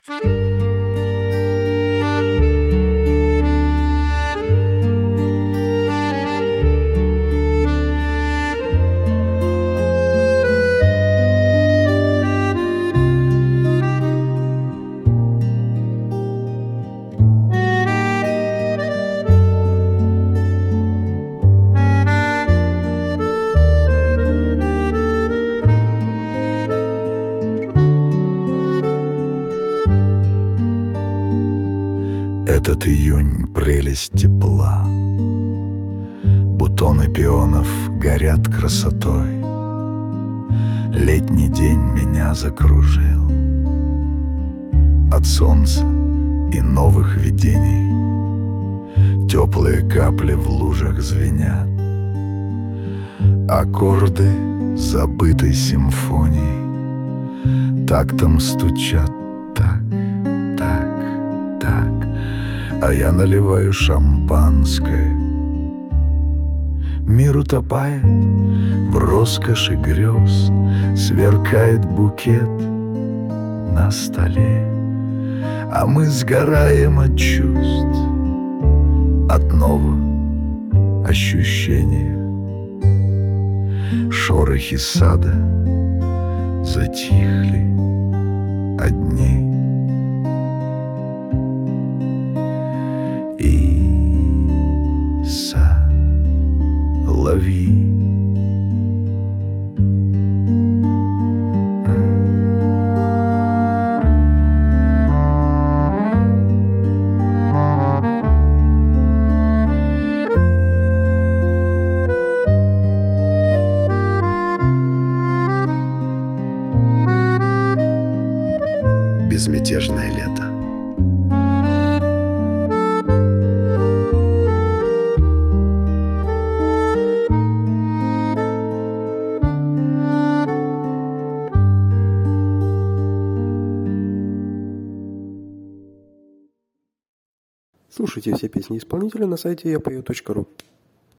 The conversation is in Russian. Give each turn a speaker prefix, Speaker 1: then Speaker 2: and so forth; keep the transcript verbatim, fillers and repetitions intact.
Speaker 1: Этот июнь — прелесть тепла. Бутоны пионов горят красотой. Летний день меня закружил. От солнца и новых видений теплые капли в лужах звенят. Аккорды забытой симфонии тактом стучат так, так, так. А я наливаю шампанское. Мир утопает в роскоши грез, сверкает букет на столе, а мы сгораем от чувств, от нового ощущения. Шорохи сада затихли одни. И соловьи
Speaker 2: Безмятежное лето.
Speaker 3: Слушайте все песни исполнителя на сайте я пою точка ру.